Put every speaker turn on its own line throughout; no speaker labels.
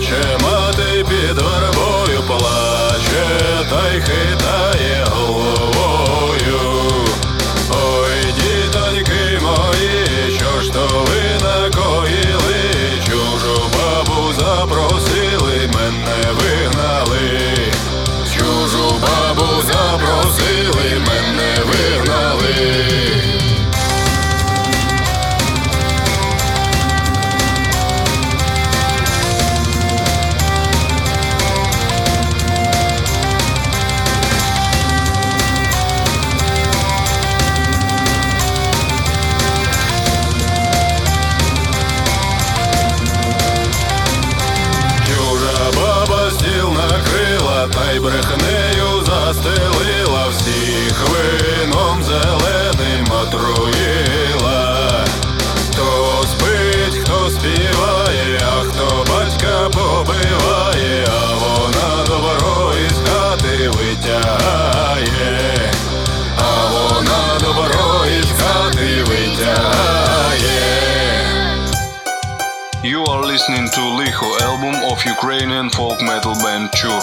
плаче, мати під вербою плаче, та й хитає головою. Ой, дітоньки мої, що ж то ви накоїли? Чужу бабу запросили, мене вигнали. Чужу бабу запросили, мене вигнали. Та й брехнею застелила, всіх вином зеленим отруїла. Хто спить, хто співає, а хто батька побиває, а вона добро із хати витягає, а вона добро із хати витягає.
You are listening to Licho album of Ukrainian folk metal band Chur.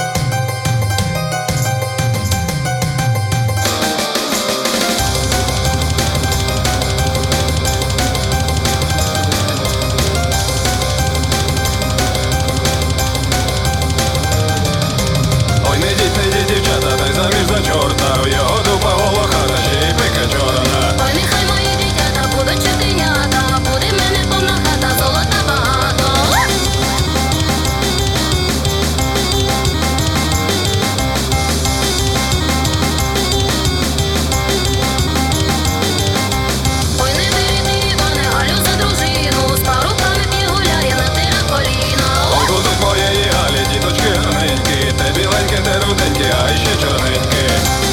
Ой, не йдіть, дівчата, та й заміж за чорта, в його дупа волохата, ще й пика чорна.
Ой, нехай мої дівчата будуть чотенята, буде в мене повна хата, золота багато. Ой, не беріть, Іване, Галю за дружину, з парубками пігуляє на тира коліна.
Ой, будуть моєї Галі, діточки гарненькі, те біленьке, те руденьке, а ще чорненьке.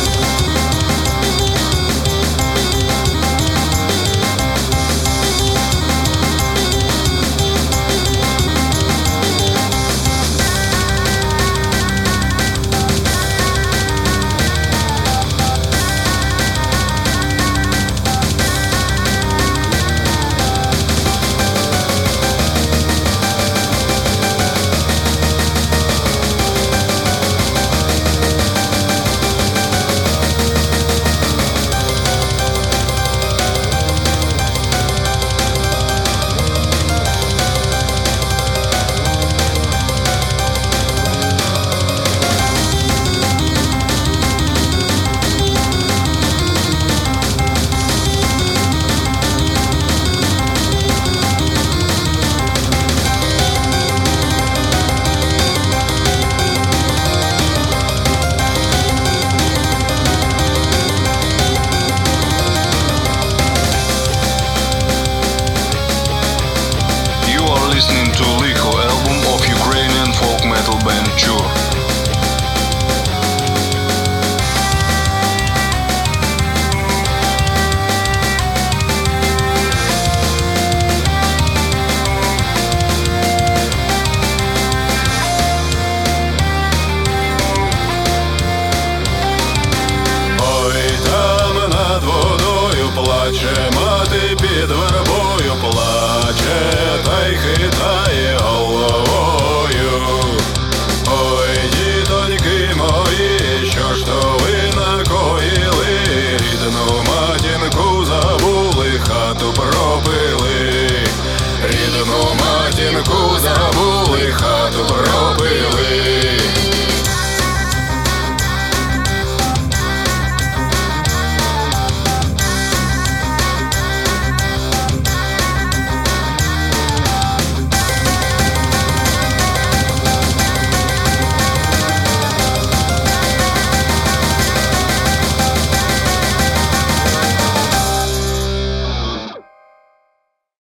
Listening to Licho album of Ukrainian folk metal band Chur.
Ой, там над водою плаче, мати під вербою плаче, та й хитає головою. Ой, дітоньки мої, що ж то ви накоїли? Рідну матінку забули, хату про